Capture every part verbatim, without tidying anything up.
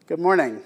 Good morning.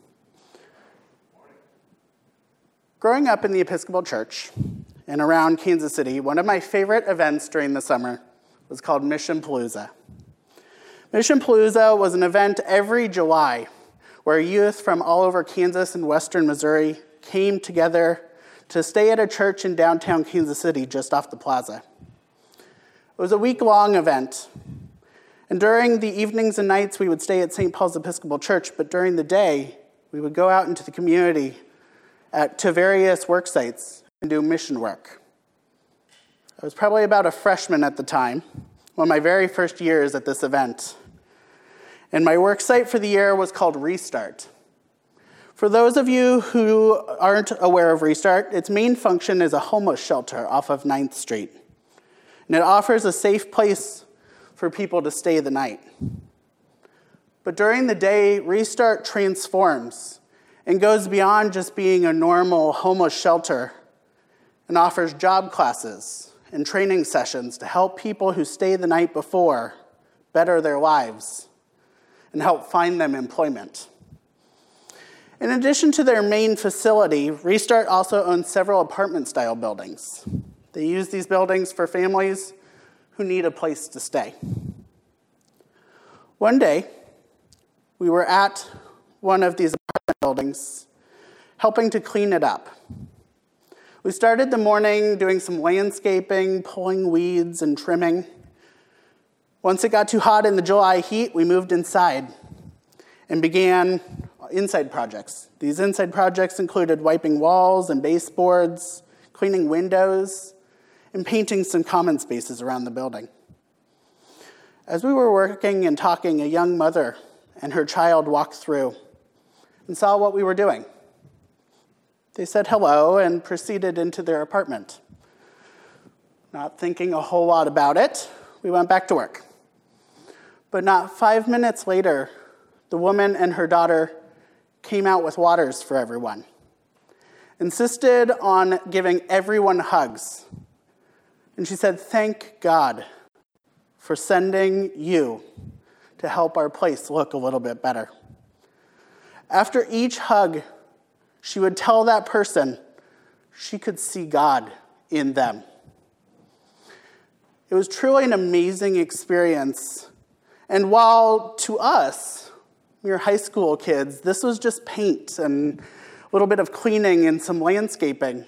Growing up in the Episcopal Church and around Kansas City, one of my favorite events during the summer was called Mission Palooza. Mission Palooza was an event every July where youth from all over Kansas and western Missouri came together to stay at a church in downtown Kansas City just off the plaza. It was a week-long event, and during the evenings and nights we would stay at Saint Paul's Episcopal Church, but during the day we would go out into the community at, to various work sites and do mission work. I was probably about a freshman at the time, one of my very first years at this event. And my work site for the year was called Restart. For those of you who aren't aware of Restart, its main function is a homeless shelter off of ninth street. And it offers a safe place for people to stay the night. But during the day, Restart transforms and goes beyond just being a normal homeless shelter and offers job classes and training sessions to help people who stay the night before better their lives and help find them employment. In addition to their main facility, Restart also owns several apartment-style buildings. They use these buildings for families who need a place to stay. One day, we were at one of these apartment buildings, helping to clean it up. We started the morning doing some landscaping, pulling weeds and trimming. Once it got too hot in the July heat, we moved inside and began inside projects. These inside projects included wiping walls and baseboards, cleaning windows, and painting some common spaces around the building. As we were working and talking, a young mother and her child walked through and saw what we were doing. They said hello and proceeded into their apartment. Not thinking a whole lot about it, we went back to work. But not five minutes later, the woman and her daughter came out with waters for everyone, insisted on giving everyone hugs. And she said, "Thank God for sending you to help our place look a little bit better." After each hug, she would tell that person she could see God in them. It was truly an amazing experience. And while to us, we were high school kids, this was just paint and a little bit of cleaning and some landscaping.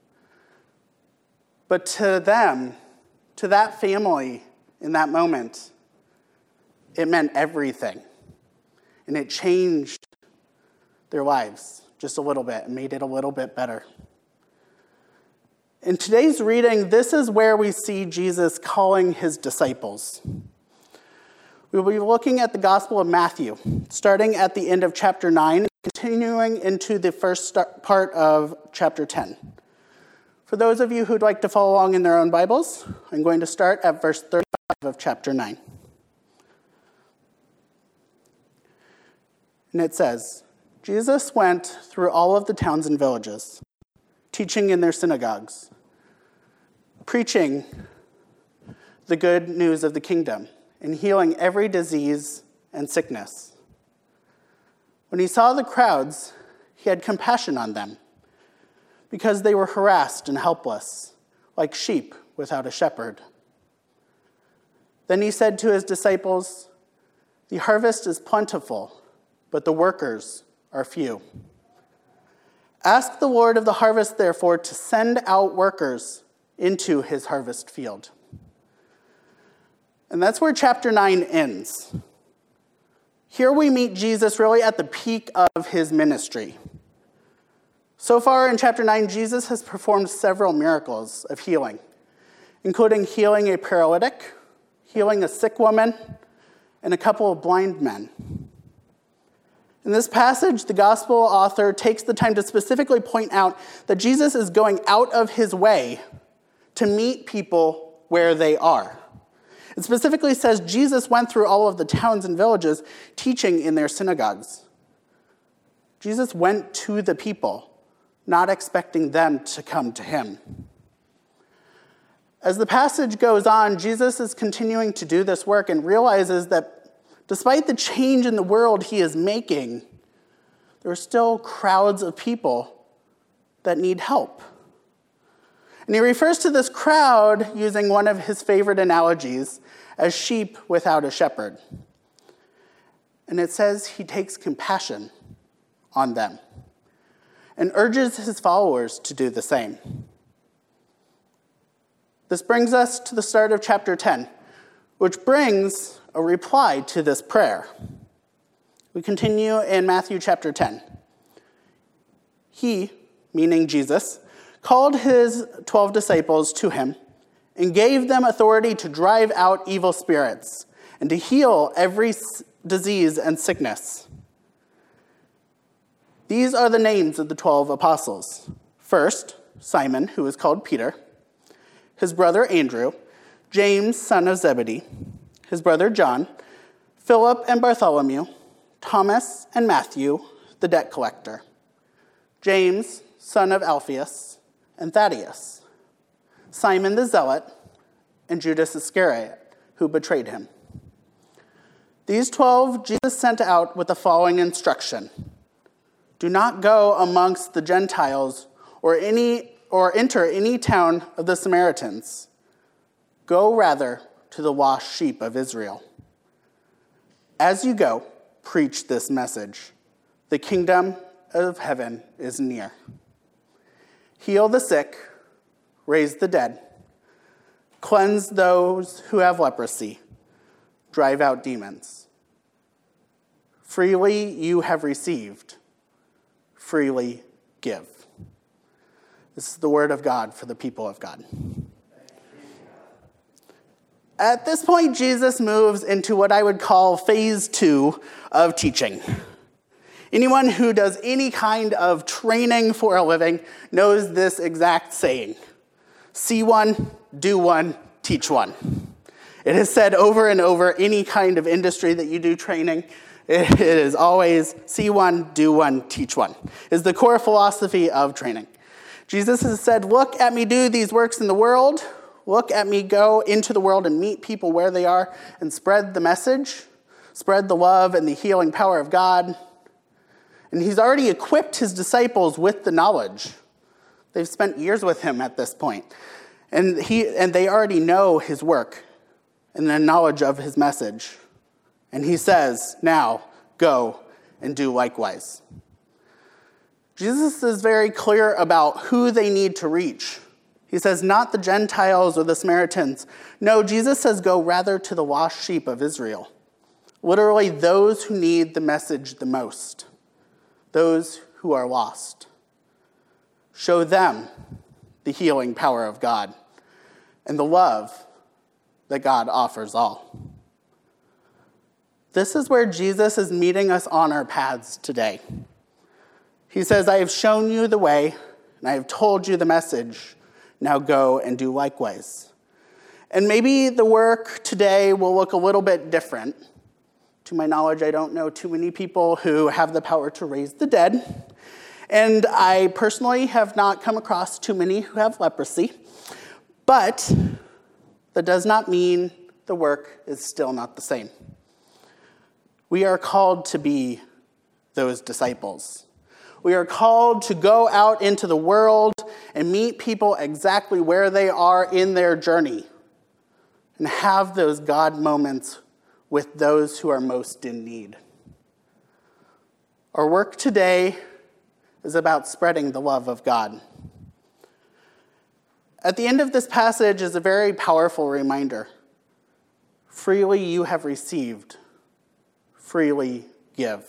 But to them, to that family in that moment, it meant everything. And it changed their lives just a little bit and made it a little bit better. In today's reading, this is where we see Jesus calling his disciples. We will be looking at the Gospel of Matthew, starting at the end of chapter nine, and continuing into the first start, part of chapter ten. For those of you who'd like to follow along in their own Bibles, I'm going to start at verse thirty-five of chapter nine. And it says, "Jesus went through all of the towns and villages, teaching in their synagogues, preaching the good news of the kingdom, and healing every disease and sickness. When he saw the crowds, he had compassion on them, because they were harassed and helpless, like sheep without a shepherd. Then he said to his disciples, 'The harvest is plentiful, but the workers are few. Ask the Lord of the harvest, therefore, to send out workers into his harvest field.'" And that's where chapter nine ends. Here we meet Jesus really at the peak of his ministry. So far in chapter nine, Jesus has performed several miracles of healing, including healing a paralytic, healing a sick woman, and a couple of blind men. In this passage, the gospel author takes the time to specifically point out that Jesus is going out of his way to meet people where they are. It specifically says Jesus went through all of the towns and villages teaching in their synagogues. Jesus went to the people, not expecting them to come to him. As the passage goes on, Jesus is continuing to do this work and realizes that despite the change in the world he is making, there are still crowds of people that need help. And he refers to this crowd using one of his favorite analogies as sheep without a shepherd. And it says he takes compassion on them and urges his followers to do the same. This brings us to the start of chapter ten, which brings a reply to this prayer. We continue in Matthew chapter ten. He, meaning Jesus, called his twelve disciples to him and gave them authority to drive out evil spirits and to heal every disease and sickness. These are the names of the twelve apostles. First, Simon, who is called Peter, his brother Andrew, James, son of Zebedee, his brother John, Philip and Bartholomew, Thomas and Matthew, the debt collector, James, son of Alphaeus, and Thaddeus, Simon the Zealot, and Judas Iscariot, who betrayed him. These twelve Jesus sent out with the following instruction: do not go amongst the Gentiles or any or enter any town of the Samaritans. Go rather to the lost sheep of Israel. As you go, preach this message: the kingdom of heaven is near. Heal the sick, raise the dead, cleanse those who have leprosy, drive out demons. Freely you have received, freely give. This is the word of God for the people of God. At this point, Jesus moves into what I would call phase two of teaching. Anyone who does any kind of training for a living knows this exact saying: see one, do one, teach one. It is said over and over, any kind of industry that you do training, it is always see one, do one, teach one. Is the core philosophy of training. Jesus has said, look at me do these works in the world. Look at me go into the world and meet people where they are and spread the message, spread the love and the healing power of God. And he's already equipped his disciples with the knowledge. They've spent years with him at this point. And he and they already know his work and the knowledge of his message. And he says, now go and do likewise. Jesus is very clear about who they need to reach. He says, not the Gentiles or the Samaritans. No, Jesus says, go rather to the lost sheep of Israel. Literally, those who need the message the most. Those who are lost. Show them the healing power of God and the love that God offers all. This is where Jesus is meeting us on our paths today. He says, I have shown you the way, and I have told you the message. Now go and do likewise. And maybe the work today will look a little bit different. To my knowledge, I don't know too many people who have the power to raise the dead. And I personally have not come across too many who have leprosy. But that does not mean the work is still not the same. We are called to be those disciples. We are called to go out into the world and meet people exactly where they are in their journey and have those God moments with those who are most in need. Our work today is about spreading the love of God. At the end of this passage is a very powerful reminder. Freely you have received, freely give.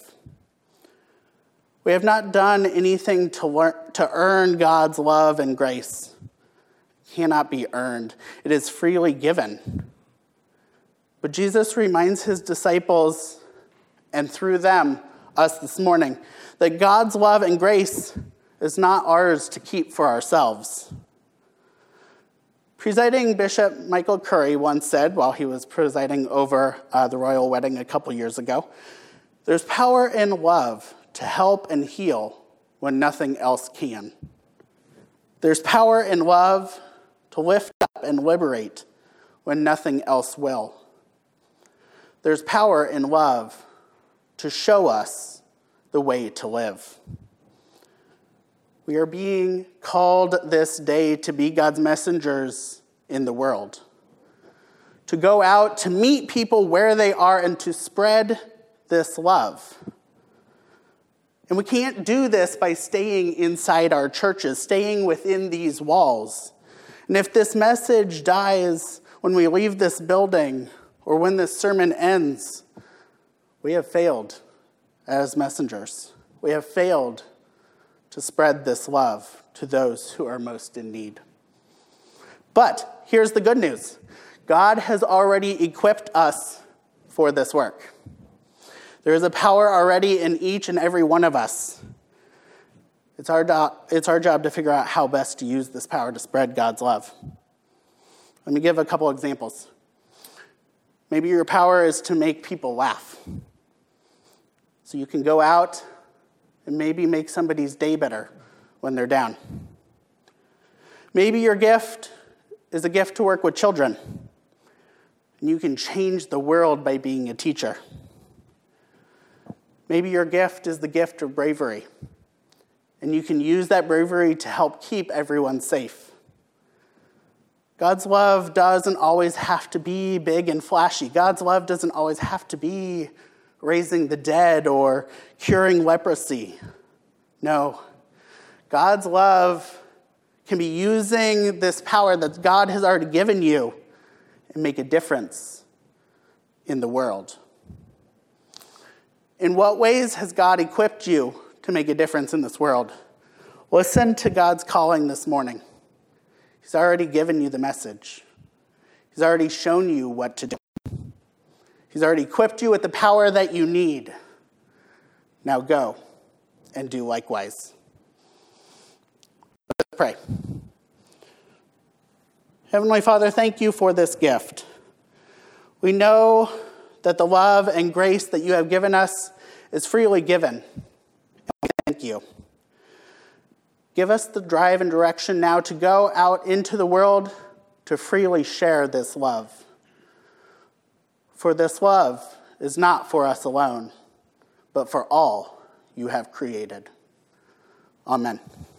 We have not done anything to learn, to earn God's love and grace. It cannot be earned. It is freely given. But Jesus reminds his disciples, and through them, us this morning, that God's love and grace is not ours to keep for ourselves. Presiding Bishop Michael Curry once said, while he was presiding over uh, the royal wedding a couple years ago, there's power in love to help and heal when nothing else can. There's power in love to lift up and liberate when nothing else will. There's power in love to show us the way to live. We are being called this day to be God's messengers in the world, to go out to meet people where they are and to spread this love. And we can't do this by staying inside our churches, staying within these walls. And if this message dies when we leave this building or when this sermon ends, we have failed as messengers. We have failed to spread this love to those who are most in need. But here's the good news. God has already equipped us for this work. There is a power already in each and every one of us. It's our, do- it's our job to figure out how best to use this power to spread God's love. Let me give a couple examples. Maybe your power is to make people laugh. So you can go out and maybe make somebody's day better when they're down. Maybe your gift is a gift to work with children, and you can change the world by being a teacher. Maybe your gift is the gift of bravery, and you can use that bravery to help keep everyone safe. God's love doesn't always have to be big and flashy. God's love doesn't always have to be raising the dead or curing leprosy. No, God's love can be using this power that God has already given you and make a difference in the world. In what ways has God equipped you to make a difference in this world? Listen to God's calling this morning. He's already given you the message. He's already shown you what to do. He's already equipped you with the power that you need. Now go and do likewise. Let's pray. Heavenly Father, thank you for this gift. We know that the love and grace that you have given us is freely given. And we thank you. Give us the drive and direction now to go out into the world to freely share this love. For this love is not for us alone, but for all you have created. Amen.